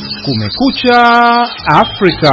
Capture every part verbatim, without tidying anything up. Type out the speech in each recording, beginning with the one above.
Kumekucha Afrika.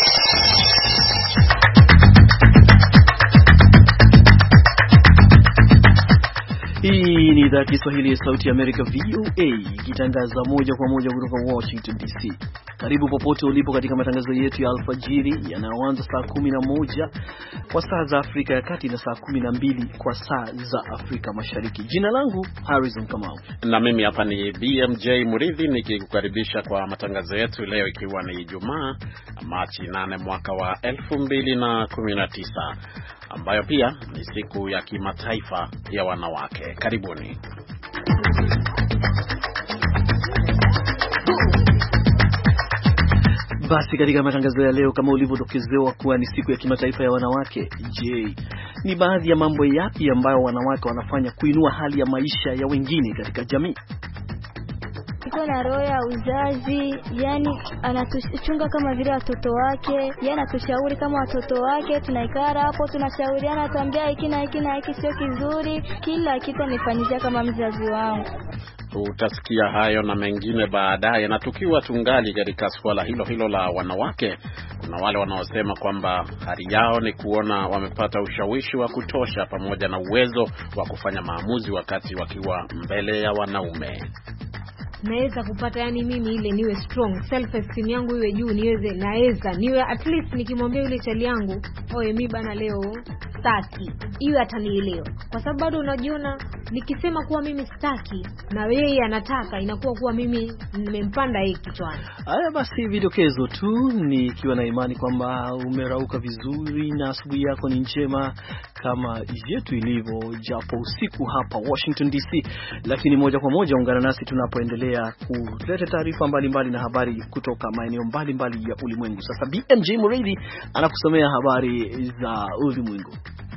Hii ni idhaa ya Kiswahili ya Sauti ya Amerika V O A ikitangaza moja kwa moja kutoka Washington D C. Karibu popote ulipo katika matangazo yetu ya alfajiri yanayoanza saa kumi na moja kwa saa za Afrika ya Kati na saa kumi na mbili kwa saa za Afrika Mashariki. Jina langu Harrison Kamau. Na mimi hapa ni B M J Muridhi nikikukaribisha kwa matangazo yetu leo ikiwa ni Ijumaa Machi nane mwaka wa elfu mbili na kumi na tisa, ambayo pia ni siku ya kimataifa ya wanawake. Karibuni. Basi katika matangazo ya leo, kama ulivyodokezewa kuwa ni siku ya kimataifa ya wanawake, je, ni baadhi ya mambo yapi ambayo wanawake wanafanya kuinua hali ya maisha ya wengine katika jamii? Iko na roho ya uzazi, yani anatuchunga kama vile watoto wake, yani anatushauri kama watoto wake, tunaikara hapo tunashauriana, tuambia hiki na hiki na hiki sio kizuri, kila kitu anifanyia kama mzazi wangu. Utasikia hayo na mengine baadaye. Na tukiwa tungali katika swala hilo hilo la wanawake, kuna wale wanaosema kwamba hali yao ni kuona wamepata ushawishi wa kutosha pamoja na uwezo wa kufanya maamuzi wakati wakiwa mbele ya wanaume. Naweza kupata, yani mimi ile niwe strong, self esteem yangu iwe juu, niweze naweza niwe at least nikimwambia yule chali yangu, oye mimi bana leo staki, iwe atanielewa. Kwa sababu bado unajiona nikisema kuwa mimi staki na yeye anataka, inakuwa kuwa mimi nimempanda yeye kichwani. Haya basi, vidokezo tu, nikiwa na imani kwamba umerauka vizuri na asubuhi yako ni njema kama yetu ilivyo, japo usiku hapa Washington D C. Lakini moja kwa moja ungana nasi tunapoendelea kuleta taarifa mbalimbali na habari kutoka maeneo mbalimbali ya ulimwengu. Sasa B M J Muridhi anakusomea habari za ulimwengu.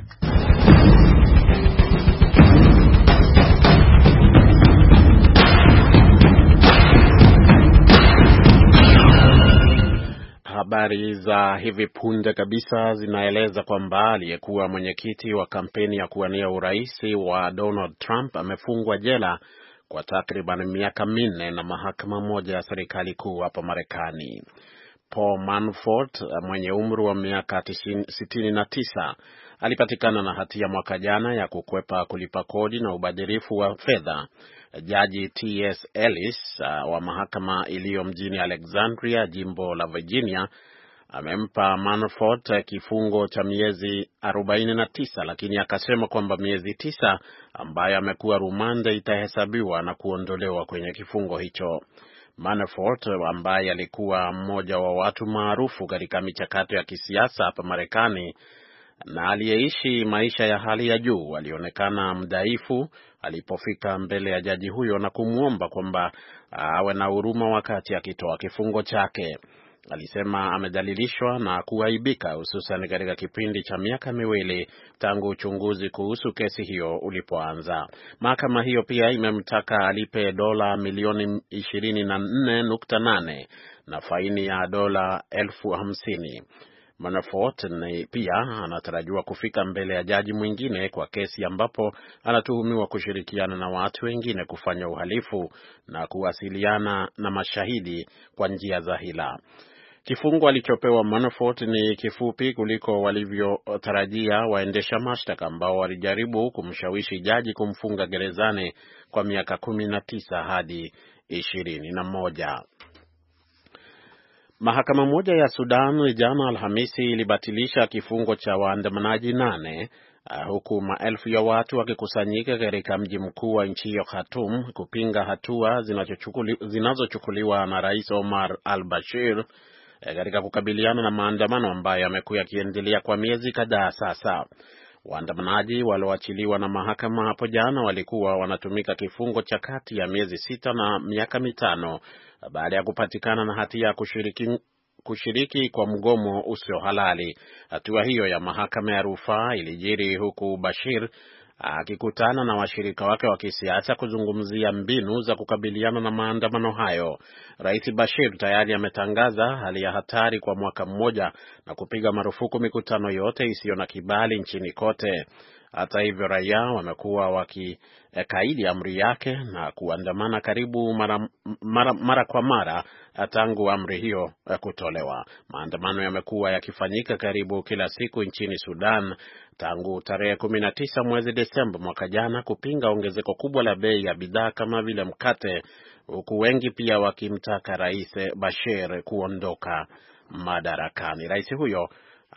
Habari za hivi punde kabisa zinaeleza kwamba aliyekuwa mwenyekiti wa kampeni ya kuwania urais wa Donald Trump amefungwa jela kwa takriban miaka minne na mahakama moja ya serikali kuu hapa Marekani. Paul Manafort mwenye umri wa miaka sitini na tisa alipatikana na hatia mwaka jana ya kukwepa kulipa kodi na ubadhirifu wa fedha. Jaji T S Ellis uh, wa mahakama iliyo mjini Alexandria, jimbo la Virginia, amempa Manafort uh, kifungo cha miezi arobaini na tisa, lakini akasema kwamba miezi tisa ambayo amekuwa rumande itahesabiwa na kuondolewa kwenye kifungo hicho. Manafort ambaye alikuwa mmoja wa watu maarufu katika michakato ya kisiasa hapa Marekani na aliyeishi maisha ya hali ya juu, alionekana mdhaifu alipofika mbele ya jaji huyo na kumuomba kwamba awe na huruma wakati akitoa kifungo chake. Alisema amedhalilishwa na kuaibika, hususan katika kipindi cha miaka miwili tangu uchunguzi kuhusu kesi hiyo ulipoanza. Mahakama hiyo pia imemtaka alipe dola milioni ishirini na nne nukta nane na faini ya dola elfu hamsini. Manafort ni pia anatarajiwa kufika mbele ya jaji mwingine kwa kesi ambapo anatuhumiwa kushirikiana na watu wengine kufanya uhalifu na kuwasiliana na mashahidi kwa njia za hila. Kifungo alichopewa Manafort ni kifupi kuliko walivyotarajia waendesha mashtaka ambao walijaribu kumshawishi jaji kumfunga gerezani kwa miaka kumi na tisa hadi ishirini na moja. Mahakama moja ya Sudan jana Alhamisi ilibatilisha kifungo cha waandamanaji nane uh, huku maelfu ya watu wakikusanyika katika mji mkuu wa nchi hiyo Khartoum kupinga hatua zinazochukuliwa na Rais Omar al-Bashir katika kukabiliana na maandamano ambayo yamekuwa yakiendelea kwa miezi kadhaa sasa. Waandamanaji walioachiliwa na mahakama hapo jana walikuwa wanatumika kifungo cha kati ya miezi sita na miaka mitano baada ya kupatikana na hatia ya kushiriki kushiriki kwa mgomo usio halali. Hatua hiyo ya mahakama ya rufaa ilijiri huku Bashir akikutana na washirika wake wa kisiasa kuzungumzia mbinu za kukabiliana na maandamano hayo. Rais Bashir tayari ametangaza hali ya hatari kwa mwaka mmoja na kupiga marufuku mikutano yote isiyo na kibali nchini kote. Hata hivyo, raia wamekuwa wakikaidi amri yake na kuandamana karibu mara, mara, mara kwa mara tangu amri hiyo kutolewa. Maandamano yamekuwa yakifanyika karibu kila siku nchini Sudan tangu tarehe kumi na tisa mwezi Desemba mwaka jana kupinga ongezeko kubwa la bei ya bidhaa kama vile mkate, huku wengi pia wakimtaka Rais Bashir kuondoka madarakani. Rais huyo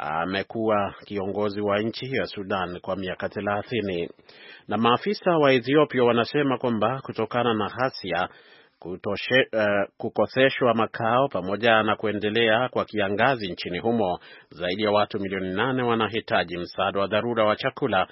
amekuwa kiongozi wa nchi ya Sudan kwa miaka thelathini. Na maafisa wa Ethiopia wanasema kwamba kutokana na ghasia, kutoshe, uh, kukoseshwa makao pamoja na kuendelea kwa kiangazi nchini humo, zaidi ya watu milioni nane wanahitaji msaada wa dharura wa chakula,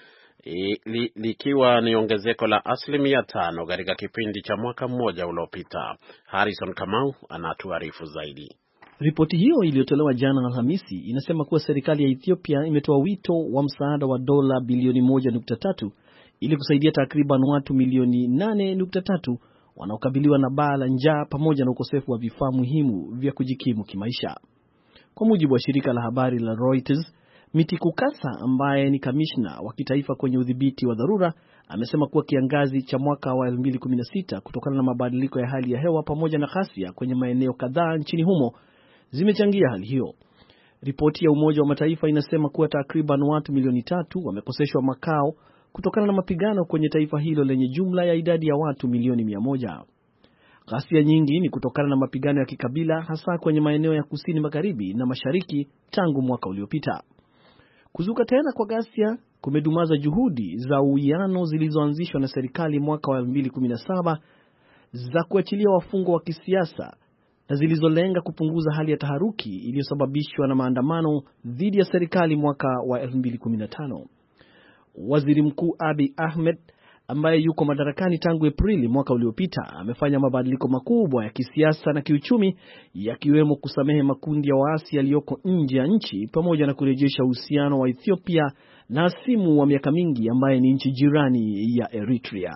li, likiwa ni ongezeko la asilimia tano katika kipindi cha mwaka mmoja uliopita. Harrison Kamau anatuarifu zaidi. Ripoti hiyo iliyotolewa jana Alhamisi inasema kuwa serikali ya Ethiopia imetoa wito wa msaada wa dola bilioni moja nukta tatu ili kusaidia takriban watu milioni nane nukta tatu wanaokabiliwa na baa la njaa pamoja na ukosefu wa vifaa muhimu vya kujikimu kimaisha. Kwa mujibu wa shirika la habari la Reuters, Mitiku Kasa ambaye ni kamishna wa kitaifa kwenye udhibiti wa dharura amesema kuwa kiangazi cha mwaka wa elfu mbili kumi na sita kutokana na mabadiliko ya hali ya hewa pamoja na ghasia kwenye maeneo kadhaa nchini humo zimechangia hali hiyo. Ripoti ya Umoja wa Mataifa inasema kuwa takriban watu milioni tatu wamekoseshwa makao kutokana na mapigano kwenye taifa hilo lenye jumla ya idadi ya watu milioni mia moja. Ghasia nyingi ni kutokana na mapigano ya kikabila hasa kwenye maeneo ya kusini magharibi na mashariki tangu mwaka uliopita. Kuzuka tena kwa ghasia kumedumaza juhudi za uwiano zilizoanzishwa na serikali mwaka wa elfu mbili kumi na saba za kuachilia wafungwa wa kisiasa na zilizolenga kupunguza hali ya taharuki iliyosababishwa na maandamano dhidi ya serikali mwaka wa elfu mbili kumi na tano. Waziri Mkuu Abiy Ahmed ambaye yuko madarakani tangu Aprili mwaka uliopita amefanya mabadiliko makubwa ya kisiasa na kiuchumi, yakiwemo kusamehe makundi ya waasi yaliyoko nje ya nchi pamoja na kurejesha uhusiano wa Ethiopia na hasimu wa miaka mingi ambaye ni nchi jirani ya Eritrea.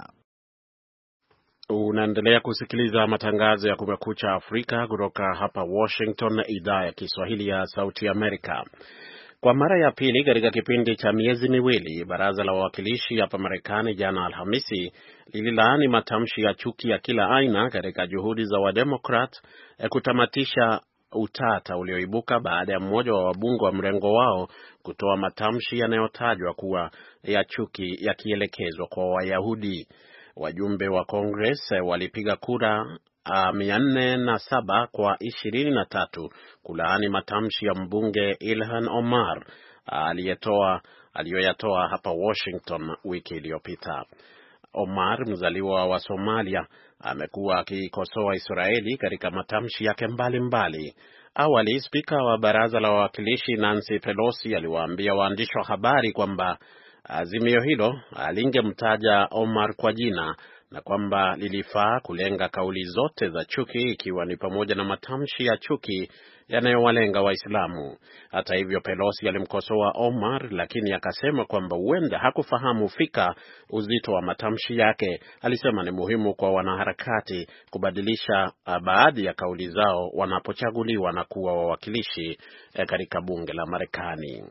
Unaendelea kusikiliza matangazo ya Kumekucha Afrika kutoka hapa Washington, idhaa ya Kiswahili ya Sauti Amerika. Kwa mara ya pili katika kipindi cha miezi miwili, Baraza la Wawakilishi hapa Marekani jana Alhamisi lililaani matamshi ya chuki ya kila aina katika juhudi za Wademokrat kutamatisha utata ulioibuka baada ya mmoja wa wabunge wa mrengo wao kutoa matamshi yanayotajwa kuwa ya chuki yakielekezwa kwa Wayahudi. Wajumbe wa Congress walipiga kura Uh, mia nne na saba kwa ishirini na tatu kulaani matamshi ya mbunge Ilhan Omar aliyetoa uh, aliyoyatoa hapa Washington wiki iliyopita. Omar, mzaliwa wa Somalia, amekuwa akikosoa Israeli katika matamshi yake mbalimbali. Awali, spika wa Baraza la Wawakilishi Nancy Pelosi aliwaambia waandishi wa habari kwamba azimio hilo alingemtaja Omar kwa jina na kwamba lilifaa kulenga kauli zote za chuki, ikiwa ni pamoja na matamshi ya chuki yanayowalenga Waislamu. Hata hivyo, Pelosi alimkosoa Omar, lakini akasema kwamba huenda hakufahamu fika uzito wa matamshi yake. Alisema ni muhimu kwa wanaharakati kubadilisha baadhi ya kauli zao wanapochaguliwa na kuwa wawakilishi katika bunge la Marekani.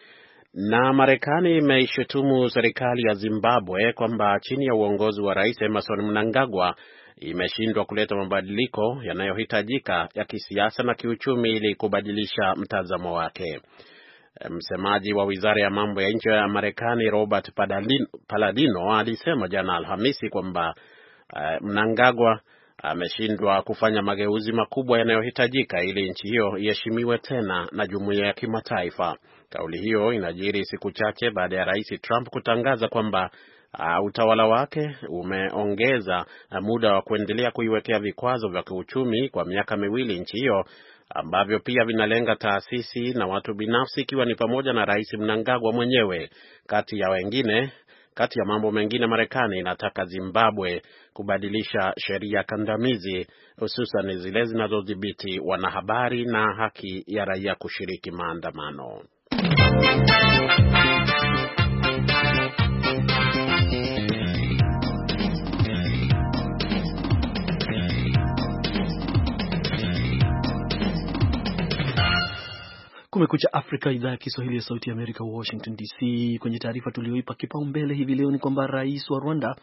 Na Marekani imeishutumu serikali ya Zimbabwe kwamba chini ya uongozi wa Rais Emmerson Mnangagwa imeshindwa kuleta mabadiliko yanayohitajika ya kisiasa na kiuchumi ili kubadilisha mtazamo wake. Msemaji wa Wizara ya Mambo ya Nje ya Marekani Robert Paladino alisema jana Alhamisi kwamba uh, Mnangagwa ameshindwa kufanya mageuzi makubwa yanayohitajika ili nchi hiyo iheshimiwe tena na jumuiya ya kimataifa. Kauli hiyo inajiri siku chache baada ya Rais Trump kutangaza kwamba uh, utawala wake umeongeza uh, muda wa kuendelea kuiwekea vikwazo vya kiuchumi kwa miaka miwili nchi hiyo, ambavyo pia vinalenga taasisi na watu binafsi, ikiwa ni pamoja na Rais Mnangagwa mwenyewe. Kati ya wengine Kati ya mambo mengine, Marekani inataka Zimbabwe kubadilisha sheria kandamizi, hususan zile zinazodhibiti wanahabari na haki ya raia kushiriki maandamano. Kumekucha Afrika, idhaa ya Kiswahili ya Sauti ya Amerika, Washington D C. Kwenye taarifa tulioipa kipaumbele hivi leo ni kwamba Rais wa Rwanda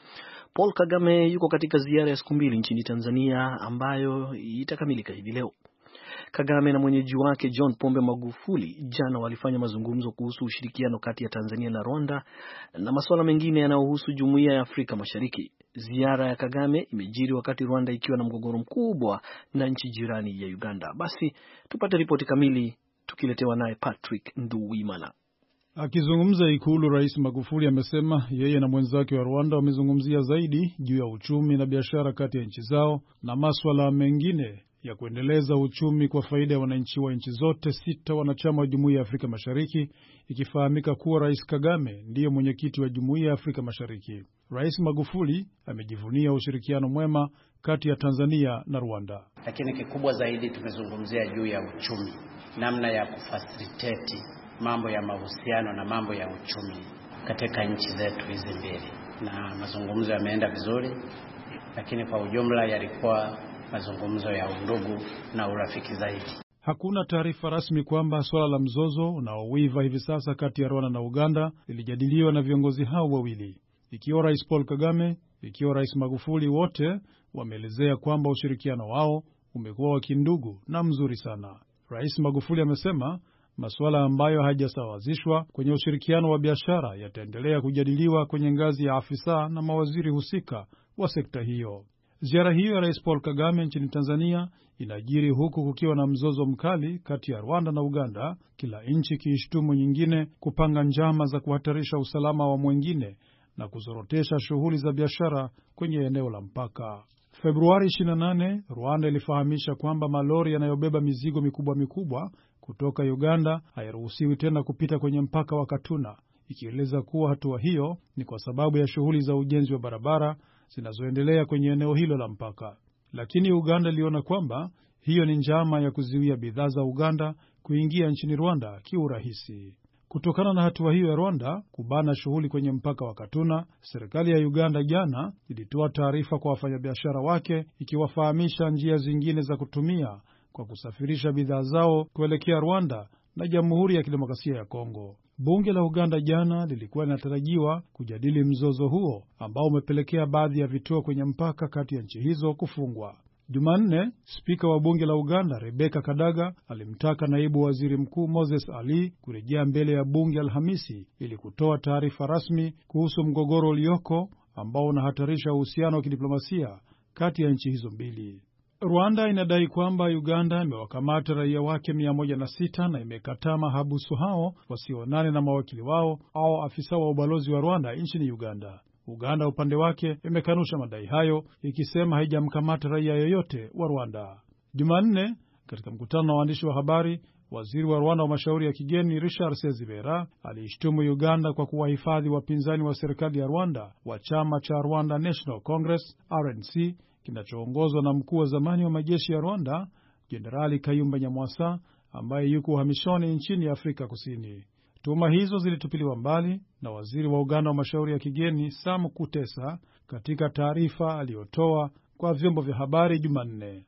Paul Kagame yuko katika ziara ya siku mbili nchini Tanzania ambayo itakamilika hivi leo. Kagame na mwenyeji wake John Pombe Magufuli jana walifanya mazungumzo kuhusu ushirikiano kati ya Tanzania na Rwanda na masuala mengine yanayohusu Jumuiya ya Afrika Mashariki. Ziara ya Kagame imejiri wakati Rwanda ikiwa na mgogoro mkubwa na nchi jirani ya Uganda. Basi tupate ripoti kamili tukiletewa naye Patrick Nduwimana. Akizungumza Ikulu, Rais Magufuli amesema yeye na mwenzake wa Rwanda wamezungumzia zaidi juu ya uchumi na biashara kati ya nchi zao na masuala mengine ya kuendeleza uchumi kwa faida ya wananchi wa nchi zote sita wanachama wa Jumuiya ya Afrika Mashariki, ikifahamika kuwa Rais Kagame ndiye mwenyekiti wa Jumuiya ya Afrika Mashariki. Rais Magufuli amejivunia ushirikiano mwema kati ya Tanzania na Rwanda. Lakini kikubwa zaidi tumezungumzia juu ya uchumi, namna ya kufacilitate mambo ya mahusiano na mambo ya uchumi katika nchi zetu hizi mbili. Na mazungumzo yameenda vizuri, lakini kwa ujumla yalikuwa mazungumzo ya undugu na urafiki zaidi. Hakuna taarifa rasmi kwamba swala la mzozo unaowiva hivi sasa kati ya Rwanda na Uganda lilijadiliwa na viongozi hao wawili. Ikiwa Rais Paul Kagame, ikiwa Rais Magufuli, wote wameelezea kwamba ushirikiano wao umekuwa wa kindugu na mzuri sana. Rais Magufuli amesema masuala ambayo hajasawazishwa kwenye ushirikiano wa biashara yataendelea kujadiliwa kwenye ngazi ya afisa na mawaziri husika wa sekta hiyo. Ziara hiyo ya Rais Paul Kagame nchini Tanzania inajiri huku kukiwa na mzozo mkali kati ya Rwanda na Uganda, kila nchi kiishtumu nyingine kupanga njama za kuhatarisha usalama wa mwingine na kuzorotesha shughuli za biashara kwenye eneo la mpaka. Februari ishirini na nane, Rwanda ilifahamisha kwamba malori yanayobeba mizigo mikubwa mikubwa kutoka Uganda hayaruhusiwi tena kupita kwenye mpaka wa Katuna, ikieleza kuwa hatua hiyo ni kwa sababu ya shughuli za ujenzi wa barabara zinazoendelea kwenye eneo hilo la mpaka. Lakini Uganda iliona kwamba hiyo ni njama ya kuzuia bidhaa za Uganda kuingia nchini Rwanda kiurahisi. Kutokana na hatua hiyo ya Rwanda kubana shughuli kwenye mpaka wa Katuna, serikali ya Uganda jana ilitoa taarifa kwa wafanyabiashara wake ikiwafahamisha njia zingine za kutumia kwa kusafirisha bidhaa zao kuelekea Rwanda na Jamhuri ya Kidemokrasia ya Kongo. Bunge la Uganda jana lilikuwa linatarajiwa kujadili mzozo huo ambao umepelekea baadhi ya vituo kwenye mpaka kati ya nchi hizo kufungwa. Jumanne, spika wa bunge la Uganda Rebecca Kadaga alimtaka naibu waziri mkuu Moses Ali kurejea mbele ya bunge Alhamisi ili kutoa taarifa rasmi kuhusu mgogoro ulioko ambao unahatarisha uhusiano wa kidiplomasia kati ya nchi hizo mbili. Rwanda inadai kwamba Uganda imewakamata raia wake mia moja na sita na imekataa mahabusu hao wasionane na mawakili wao au afisa wa ubalozi wa Rwanda nchini Uganda. Uganda upande wake imekanusha madai hayo, ikisema haijamkamata raia yoyote wa Rwanda. Jumanne, katika mkutano na waandishi wa habari, waziri wa Rwanda wa mashauri ya kigeni Richard Sezibera aliishtumu Uganda kwa kuwahifadhi wapinzani wa serikali ya Rwanda wa chama cha Rwanda National Congress R N C kinachoongozwa na mkuu wa zamani wa majeshi ya Rwanda Jenerali Kayumba Nyamwasa ambaye yuko uhamishoni nchini Afrika Kusini. Tuhuma hizo zilitupiliwa mbali na waziri wa Uganda wa mashauri ya kigeni Sam Kutesa katika taarifa aliyotoa kwa vyombo vya habari Jumanne.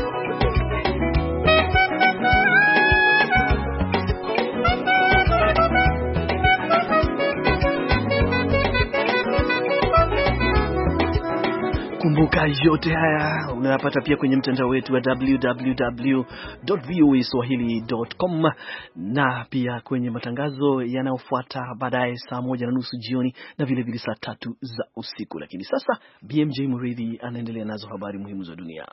Kumbuka yote haya unayapata pia kwenye mtandao wetu wa w w w dot voa swahili dot com na pia kwenye matangazo yanayofuata baadaye saa moja na nusu jioni na vile vile saa tatu za usiku. Lakini sasa B M J Muridhi anaendelea nazo habari muhimu za dunia.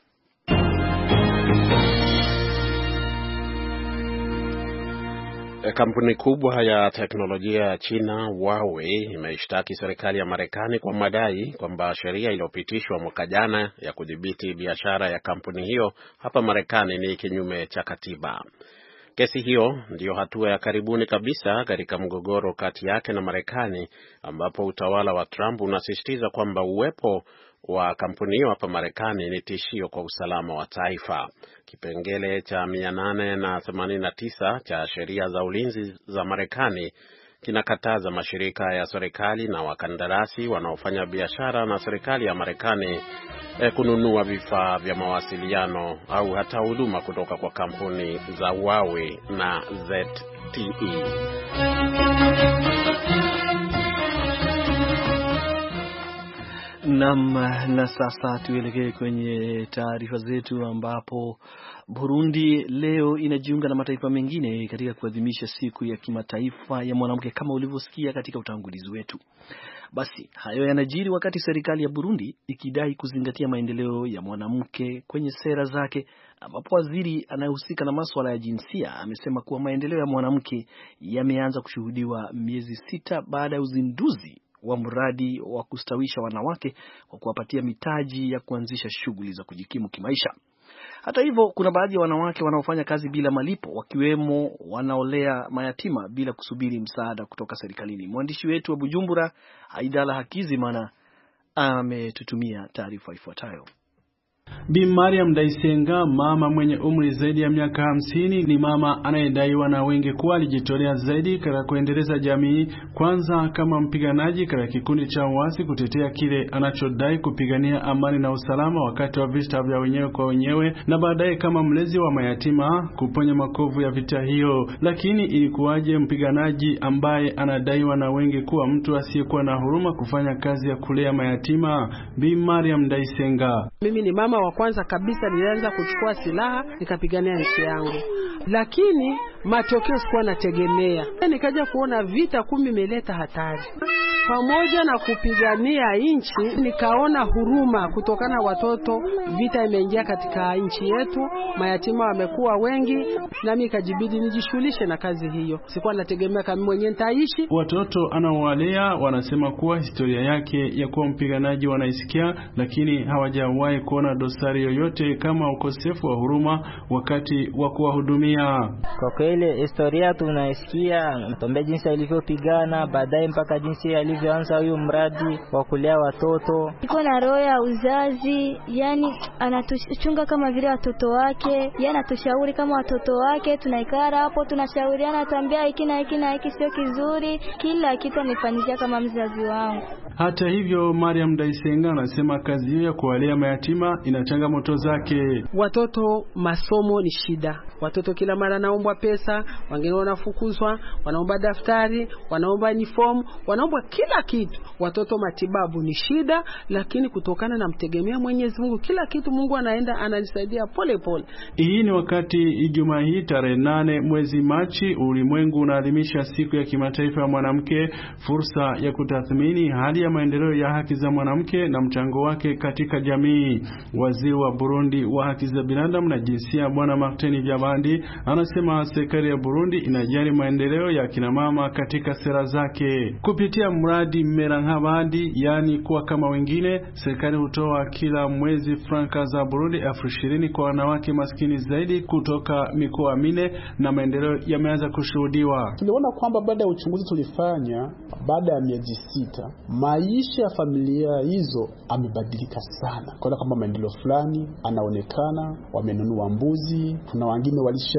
Kampuni kubwa ya teknolojia ya China Huawei imeishtaki serikali ya Marekani kwa madai kwamba sheria iliyopitishwa mwaka jana ya kudhibiti biashara ya kampuni hiyo hapa Marekani ni kinyume cha katiba. Kesi hiyo ndiyo hatua ya karibuni kabisa katika mgogoro kati yake na Marekani, ambapo utawala wa Trump unasisitiza kwamba uwepo wa kampuni hiyo hapa Marekani ni tishio kwa usalama wa taifa. Kipengele cha mia nane na themanini na tisa cha sheria za ulinzi za Marekani kinakataza mashirika ya serikali na wakandarasi wanaofanya biashara na serikali ya Marekani eh, kununua vifaa vya mawasiliano au hata huduma kutoka kwa kampuni za Huawei na Z T E. Naam, na sasa tuelekee kwenye taarifa zetu ambapo Burundi leo inajiunga na mataifa mengine katika kuadhimisha siku ya kimataifa ya mwanamke kama ulivyosikia katika utangulizi wetu. Basi hayo yanajiri wakati serikali ya Burundi ikidai kuzingatia maendeleo ya mwanamke kwenye sera zake, ambapo waziri anayehusika na masuala ya jinsia amesema kuwa maendeleo ya mwanamke yameanza kushuhudiwa miezi sita baada ya uzinduzi wa mradi wa kustawisha wanawake kwa kuwapatia mitaji ya kuanzisha shughuli za kujikimu kimaisha. Hata hivyo, kuna baadhi ya wanawake wanaofanya kazi bila malipo, wakiwemo wanaolea mayatima bila kusubiri msaada kutoka serikalini. Mwandishi wetu wa Bujumbura, Haidala Hakizimana, ametutumia taarifa ifuatayo. Bi Mariam Ndaisenga, mama mwenye umri zaidi ya miaka hamsini, ni mama anayedaiwa na wengi kuwa alijitolea zaidi katika kuendeleza jamii, kwanza kama mpiganaji katika kikundi cha uasi kutetea kile anachodai kupigania amani na usalama wakati wa vita vya wenyewe kwa wenyewe, na baadaye kama mlezi wa mayatima kuponya makovu ya vita hiyo. Lakini ilikuwaje mpiganaji ambaye anadaiwa na wengi kuwa mtu asiyekuwa na huruma kufanya kazi ya kulea mayatima? Bi Mariam Ndaisenga: mimi ni mama wa kwanza kabisa nilianza kuchukua silaha nikapigania nchi yangu, lakini matokeo sikuwa nategemea. Nikaja kuona vita kumi imeleta hatari. Pamoja na kupigania nchi, nikaona huruma kutokana watoto, vita imeingia katika nchi yetu, mayatima wamekuwa wengi, nami ikajibidi nijishughulishe na kazi hiyo. Sikuwa nategemea kama mwenyewe nitaishi. Watoto anaowalea wanasema kuwa historia yake ya kuwa mpiganaji wanaisikia, lakini hawajawahi kuona dosari yoyote kama ukosefu wa huruma wakati wa kuwahudumia. Kwa kweli historia tunaisikia, mtombe jinsi alivyopigana, baadaye mpaka jinsi alivyoanza huyo mradi wa kulea watoto. Iko na roho ya uzazi, yani anatuchunga kama vile watoto wake, yeye anatushauri kama watoto wake, tunaikara hapo tunashauriana, tambia hiki na hiki na hiki sio kizuri, kila kitu amefanyia kama mzazi wangu. Hata hivyo, Mariam Ndaisenga anasema kazi hiyo ya kuwalea mayatima ina changamoto zake. Watoto masomo ni shida. Watoto kila mara naomba pesa, wengine wanafukuzwa, wanaomba daftari, wanaomba uniform, wanaomba kila kitu. Watoto matibabu ni shida, lakini kutokana na mtegemea Mwenyezi Mungu, kila kitu Mungu anaenda ananisaidia pole pole. Hii ni wakati Ijumaa hii tarehe nane mwezi Machi ulimwengu unaadhimisha siku ya kimataifa ya mwanamke, fursa ya kutathmini hali ya maendeleo ya haki za mwanamke na mchango wake katika jamii. Waziri wa Burundi wa haki za binadamu na jinsia Bwana Martin Vyabandi anasema serikali ya Burundi inajali maendeleo ya kina mama katika sera zake. Kupitia mradi Merankabandi, yani kuwa kama wengine, serikali hutoa kila mwezi franka za Burundi elfu ishirini kwa wanawake maskini zaidi kutoka mikoa minne, na maendeleo yameanza kushuhudiwa. Tuliona kwamba baada ya uchunguzi tulifanya, baada ya miezi sita, maisha ya familia hizo amebadilika sana. Kwa kama maendeleo fulani anaonekana, wamenunua mbuzi, kuna wengine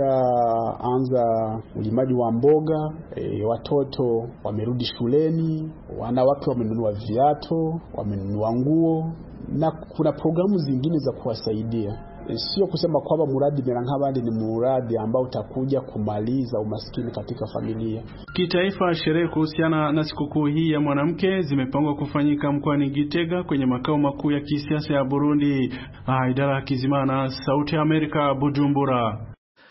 walishaanza ulimaji wa mboga, e, watoto wamerudi shuleni, wanawake wamenunua viatu, wamenunua nguo, na kuna programu zingine za kuwasaidia. E, sio kusema kwamba mradi Merankabandi ni mradi ambao utakuja kumaliza umaskini katika familia. Kitaifa, sherehe kuhusiana na sikukuu hii ya mwanamke zimepangwa kufanyika mkoani Gitega kwenye makao makuu ya kisiasa ya Burundi. Haidala Hakizimana, Sauti ya Amerika, Bujumbura.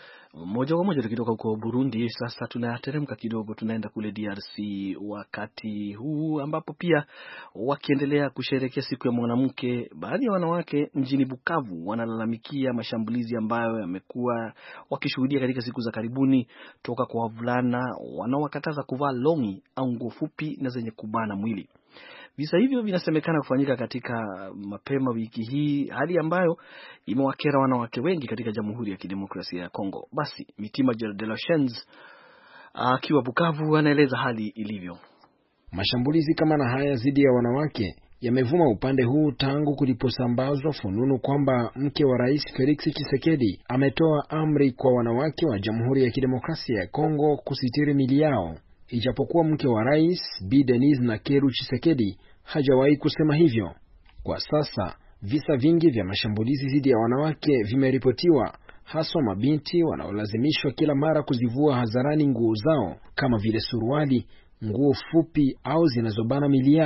Moja kwa moja tukitoka huko Burundi, sasa tunateremka kidogo, tunaenda kule D R C wakati huu ambapo pia wakiendelea kusherehekea siku ya mwanamke. Baadhi ya wanawake mjini Bukavu wanalalamikia mashambulizi ambayo yamekuwa wakishuhudia katika siku za karibuni toka kwa wavulana wanaowakataza kuvaa longi au nguo fupi na zenye kubana mwili. Visa hivyo vinasemekana kufanyika katika mapema wiki hii, hali ambayo imewakera wanawake wengi katika Jamhuri ya Kidemokrasia ya Kongo. Basi Mitima de la Chance akiwa Bukavu anaeleza hali ilivyo. Mashambulizi kama na haya dhidi ya wanawake yamevuma upande huu tangu kuliposambazwa fununu kwamba mke wa Rais Felix Tshisekedi ametoa amri kwa wanawake wa Jamhuri ya Kidemokrasia ya Kongo kusitiri mili yao. Ijapokuwa mke wa rais Bi Denise Nakeru Tshisekedi hajawahi kusema hivyo. Kwa sasa visa vingi vya mashambulizi dhidi ya wanawake vimeripotiwa, hasa mabinti wanaolazimishwa kila mara kuzivua hadharani nguo zao kama vile suruali, nguo fupi au zinazobana mili yao.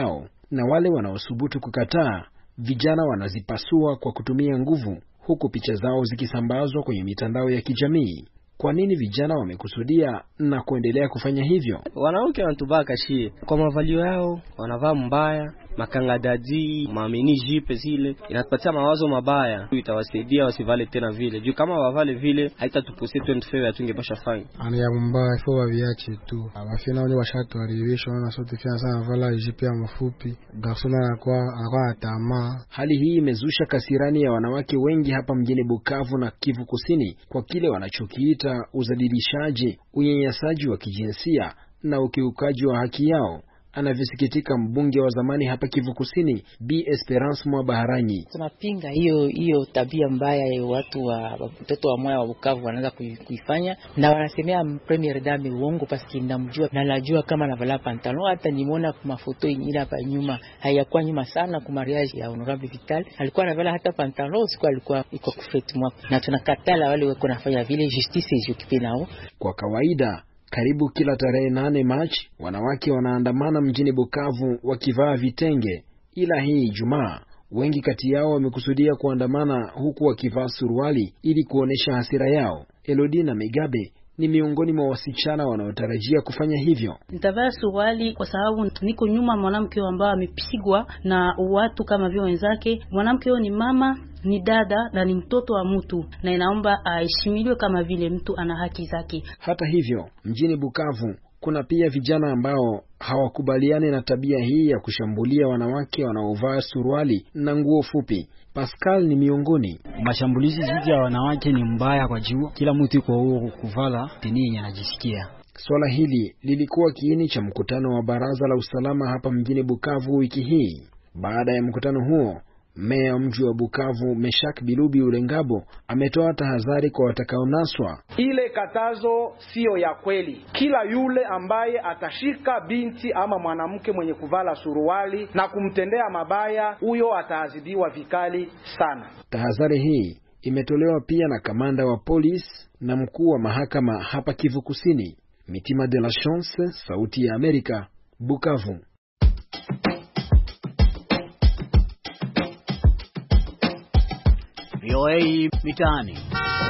na wale wanaosubutu kukataa, vijana wanazipasua kwa kutumia nguvu, huku picha zao zikisambazwa kwenye mitandao ya kijamii. Kwa nini vijana wamekusudia na kuendelea kufanya hivyo? Wanawake wanatubaka shie kwa mavalio yao, wanavaa mbaya, makangadaji, maamini jipe zile, inatupatia mawazo mabaya. Itawasaidia wasivale tena vile. Juu kama wavale vile, haitatupuse ishirini ya tungepasha fanya. Ani ya mbaya ifo waviache tu. Abafina wale washatu walirishwa na sote fina sana vala jipe ya mafupi. Gasona anakuwa anakuwa tamaa. Hali hii imezusha kasirani ya wanawake wengi hapa mjini Bukavu na Kivu Kusini kwa kile wanachokiita uzalilishaji, unyanyasaji wa kijinsia na ukiukaji wa haki yao. Anavisikitika mbunge wa zamani hapa Kivu Kusini, Bi Esperance Mwabaharanyi. Tunapinga hiyo hiyo tabia mbaya ya watu wa mtoto wa moyo wa Bukavu wanaanza kuifanya, na wanasemea premier dame uongo paski ndamjua na najua kama anavala pantalon. Hata nimeona kwa mafoto ingine hapa nyuma, hayakuwa nyuma sana kwa mariage ya Honorable Vital, alikuwa anavala hata pantalon, siku alikuwa iko kufeti mwako, na tunakatala wale wako nafanya vile, justice ijukipe nao. Kwa kawaida karibu kila tarehe nane Machi, wanawake wanaandamana mjini Bukavu wakivaa vitenge, ila hii Ijumaa wengi kati yao wamekusudia kuandamana huku wakivaa suruali ili kuonesha hasira yao. Elodina Migabe ni miongoni mwa wasichana wanaotarajia kufanya hivyo. Nitavaa suruali kwa sababu niko nyuma mwanamke ambaye amepigwa na watu kama vile wenzake. Mwanamke huyo ni mama, ni dada na ni mtoto wa mtu, na inaomba aheshimiwe kama vile mtu ana haki zake. Hata hivyo, mjini Bukavu kuna pia vijana ambao hawakubaliani na tabia hii ya kushambulia wanawake wanaovaa suruali na nguo fupi. Pascal ni miongoni. Mashambulizi dhidi ya wanawake ni mbaya kwa juu, kila mtu yuko huru kuvala tenye anajisikia. Swala hili lilikuwa kiini cha mkutano wa baraza la usalama hapa mjini Bukavu wiki hii. Baada ya mkutano huo, meya mji wa Bukavu Meshak Bilubi Ulengabo ametoa tahadhari kwa watakaonaswa. Ile katazo sio ya kweli. Kila yule ambaye atashika binti ama mwanamke mwenye kuvala suruali na kumtendea mabaya, huyo ataadhibiwa vikali sana. Tahadhari hii imetolewa pia na kamanda wa polisi na mkuu wa mahakama hapa Kivu Kusini. Mitima de la Chance, Sauti ya Amerika, Bukavu. V O A Mitaani.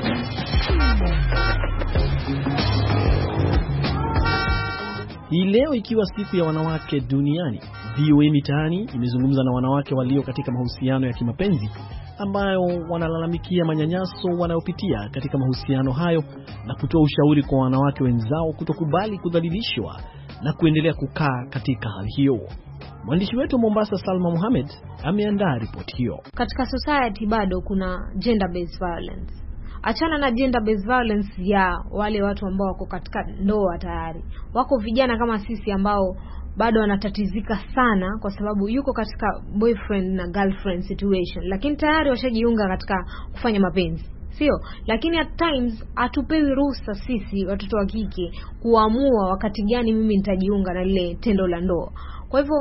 Hii leo ikiwa siku ya wanawake duniani, V O A Mitaani imezungumza na wanawake walio katika mahusiano ya kimapenzi ambayo wanalalamikia manyanyaso wanayopitia katika mahusiano hayo na kutoa ushauri kwa wanawake wenzao kutokubali kudhalilishwa na kuendelea kukaa katika hali hiyo. Mwandishi wetu Mombasa Salma Mohamed ameandaa ripoti hiyo. Katika society bado kuna gender based violence. Achana na gender based violence ya wale watu ambao wako katika ndoa tayari. Wako vijana kama sisi ambao bado wanatatizika sana kwa sababu yuko katika boyfriend na girlfriend situation, lakini tayari washajiunga katika kufanya mapenzi. Sio, lakini at times atupewi ruhusa sisi watoto wa kike kuamua wakati gani mimi nitajiunga na lile tendo la ndoa. Kwa hivyo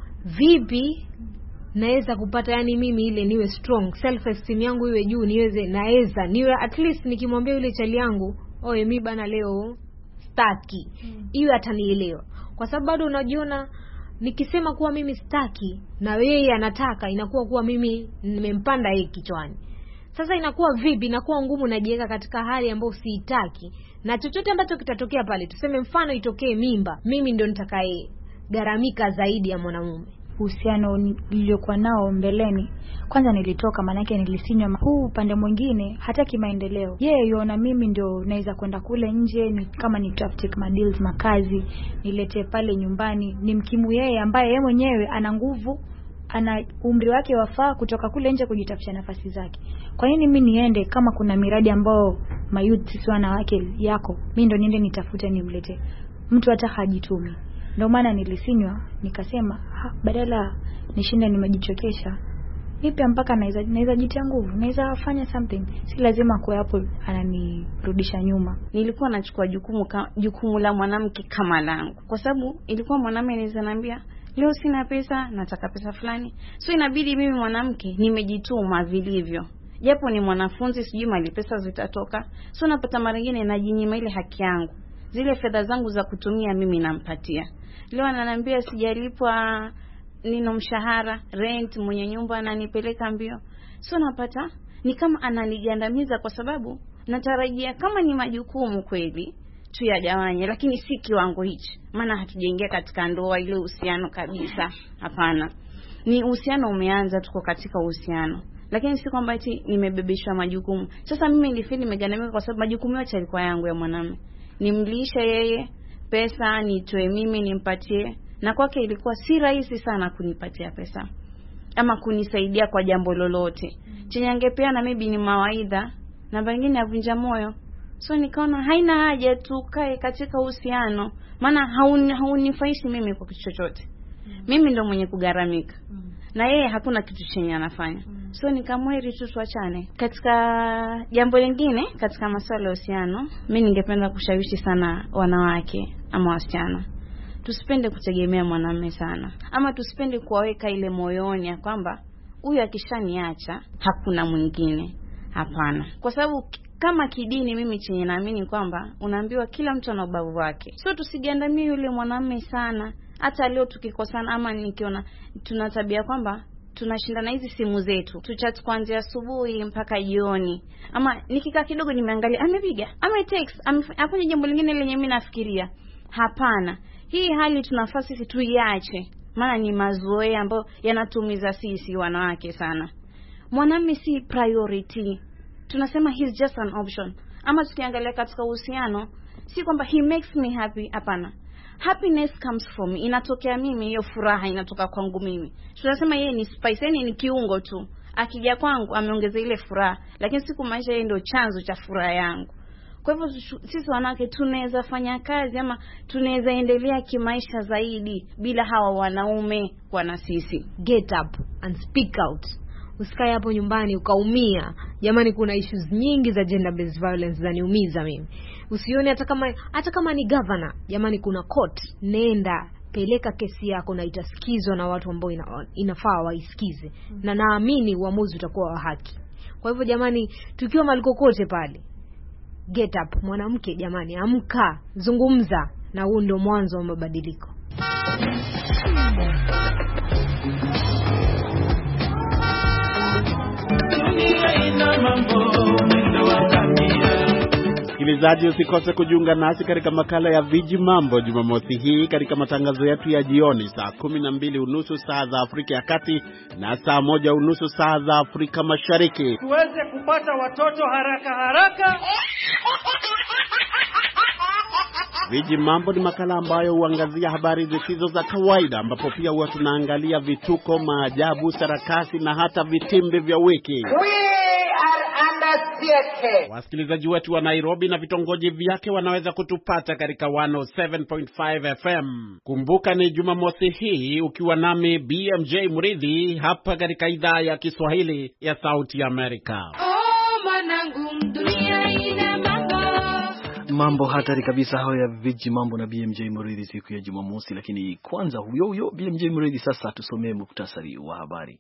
vipi naweza kupata, yani mimi ile niwe strong, self esteem yangu iwe juu, niweze naweza niwe at least nikimwambia yule chali yangu, oye mimi bana leo staki, hmm. iwe atanielewa. Kwa sababu bado unajiona nikisema kuwa mimi staki na yeye anataka, inakuwa kuwa mimi nimempanda yeye kichwani. Sasa inakuwa vipi? Inakuwa ngumu najiweka katika hali ambayo siitaki, na chochote ambacho kitatokea pale, tuseme mfano itokee mimba, mimi ndio nitakaye garamika zaidi ya mwanamume. Uhusiano niliokuwa nao mbeleni, kwanza nilitoka, maana yake nilisinywa. Huu upande mwingine hataki maendeleo. Yeye yuona mimi ndio naweza kwenda kule nje, ni kama ni traffic ma deals makazi, nilete pale nyumbani, ni mkimu yeye ambaye yeye mwenyewe ana nguvu, ana umri wake wafaa kutoka kule nje kujitafutia nafasi zake. Kwa nini mimi niende kama kuna miradi ambao mayouth sisi wanawake yako, mimi ndo niende nitafute nimlete mtu hata hajitumi. Ndio maana nilisinywa, nikasema ha, badala nishinda nimejichokesha, nipi mpaka naweza naweza jitia nguvu, naweza fanya something, si lazima kwa hapo ananirudisha nyuma. Nilikuwa nachukua jukumu ka, jukumu la mwanamke kama langu, kwa sababu ilikuwa mwanamume anaweza niambia leo sina pesa, nataka pesa fulani, so inabidi mimi mwanamke nimejituma vilivyo, japo ni mwanafunzi sijui mali pesa zitatoka, so napata mara nyingine najinyima ile haki yangu, zile fedha zangu za kutumia mimi nampatia. Leo ananiambia sijalipwa nina mshahara, rent, mwenye nyumba ananipeleka mbio. So napata ni kama ananigandamiza, kwa sababu natarajia kama ni majukumu kweli tuyagawanye, lakini si kiwango hichi. Maana hatujaingia katika ndoa ile uhusiano kabisa. Hapana. Ni uhusiano umeanza, tuko katika uhusiano. Lakini si kwamba eti nimebebeshwa majukumu. Sasa mimi nilifeel nimegandamika kwa sababu majukumu yote yalikuwa yangu ya mwanamume. Nimlisha yeye, pesa nitoe mimi nimpatie, na kwake ilikuwa si rahisi sana kunipatia pesa ama kunisaidia kwa jambo lolote. Chenye angepeana maybe ni mawaidha na pengine avunja moyo. So nikaona haina haja tukae katika uhusiano, maana haunifaishi mimi kwa kitu chochote. Mimi ndo mwenye kugaramika. Na yeye hakuna kitu chenye anafanya. So nikamweri tu tuachane. Katika jambo lingine, katika masuala ya uhusiano, mimi ningependa kushawishi sana wanawake ama wasichana, tusipende kutegemea mwanamume sana, ama tusipende kuwaweka ile moyoni ya kwamba huyu akishaniacha hakuna mwingine. Hapana. Kwa sababu kama kidini mimi chenye naamini kwamba unaambiwa kila mtu ana ubavu wake. So tusigandamie yule mwanamume sana. Hata leo tukikosana ama nikiona tuna tabia kwamba tunashindana hizi simu zetu, tuchat kuanzia asubuhi mpaka jioni, ama nikikaa kidogo nimeangalia amepiga, ame text, afanya jambo lingine lenye mimi nafikiria. Hapana. Hii hali tunafaa sisi tuiache, maana ni mazoea ambayo yanatumiza sisi wanawake sana. Mwanamume si priority. Tunasema he's just an option. Ama tukiangalia katika uhusiano, si kwamba he makes me happy. Hapana. Happiness comes from me. Inatokea mimi, hiyo furaha inatoka kwangu mimi. Tunasema yeye ni spice, yani ni kiungo tu. Akija kwangu ameongeza ile furaha, lakini siku maisha yeye ndio chanzo cha furaha yangu. Kwa hivyo sisi wanawake tunaweza fanya kazi ama tunaweza endelea kimaisha zaidi bila hawa wanaume kwa na sisi. Get up and speak out. Usikae hapo nyumbani ukaumia. Jamani, kuna issues nyingi za gender based violence zaniumiza mimi. Usione hata kama hata kama ni governor, jamani kuna court, nenda peleka kesi yako na itasikizwa na watu ambao ina, inafaa waisikize. Mm. Na naamini uamuzi utakuwa wa haki. Kwa hivyo jamani, tukiwa malikokote pale, get up mwanamke, jamani amka, zungumza, na huo ndio mwanzo wa mabadiliko. Msikilizaji, usikose kujiunga nasi katika makala ya Viji Mambo Jumamosi hii katika matangazo yetu ya jioni saa kumi na mbili unusu saa za Afrika ya Kati na saa moja unusu saa za Afrika Mashariki. Tuweze kupata watoto haraka haraka. Viji Mambo ni makala ambayo huangazia habari zisizo za kawaida, ambapo pia huwa tunaangalia vituko, maajabu, sarakasi na hata vitimbi vya wiki. Wasikilizaji wetu wa Nairobi na vitongoji vyake wanaweza kutupata katika one oh seven point five F M. Kumbuka ni Jumamosi hii ukiwa nami B M J Muridhi hapa katika idhaa ya Kiswahili ya Sauti ya Amerika. Oh, manangu, dunia ina mambo. Mambo hatari kabisa hayo ya Viji Mambo na B M J Muridhi siku ya Jumamosi, lakini kwanza huyo huyo B M J Muridhi sasa tusomee muktasari wa habari.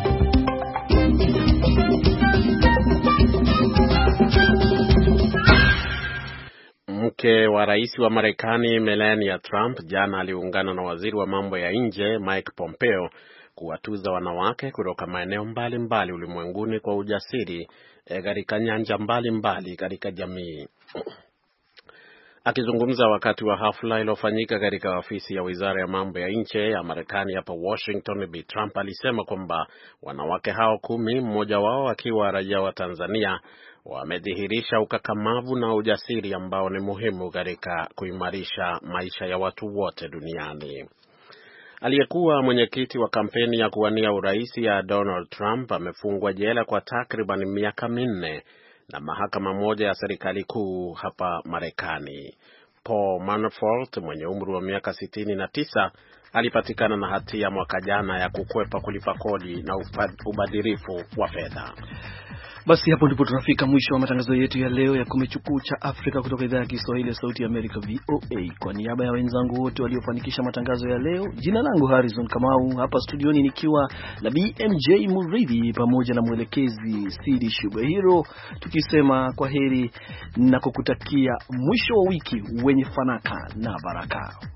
Mke wa rais wa Marekani Melania Trump jana aliungana na waziri wa mambo ya nje Mike Pompeo kuwatuza wanawake kutoka maeneo mbalimbali ulimwenguni kwa ujasiri katika nyanja mbalimbali katika jamii. Akizungumza wakati wa hafla iliyofanyika katika ofisi ya Wizara ya Mambo ya Nje ya Marekani hapa Washington, Bi Trump alisema kwamba wanawake hao kumi, mmoja wao akiwa raia wa Tanzania, wamedhihirisha ukakamavu na ujasiri ambao ni muhimu katika kuimarisha maisha ya watu wote duniani. Aliyekuwa mwenyekiti wa kampeni ya kuwania urais ya Donald Trump amefungwa jela kwa takriban miaka minne na mahakama moja ya serikali kuu hapa Marekani. Paul Manafort mwenye umri wa miaka sitini na tisa alipatikana na hatia mwaka jana ya kukwepa kulipa kodi na ubadhirifu wa fedha. Basi hapo ndipo tunafika mwisho wa matangazo yetu ya leo ya Kumekucha Afrika kutoka idhaa ya Kiswahili ya Sauti ya Amerika V O A. Kwa niaba ya wenzangu wote waliofanikisha matangazo ya leo, jina langu Harrison Kamau, hapa studioni nikiwa na B M J Muridhi pamoja na mwelekezi Sidi Shubahiro, tukisema kwa heri na kukutakia mwisho wa wiki wenye fanaka na baraka.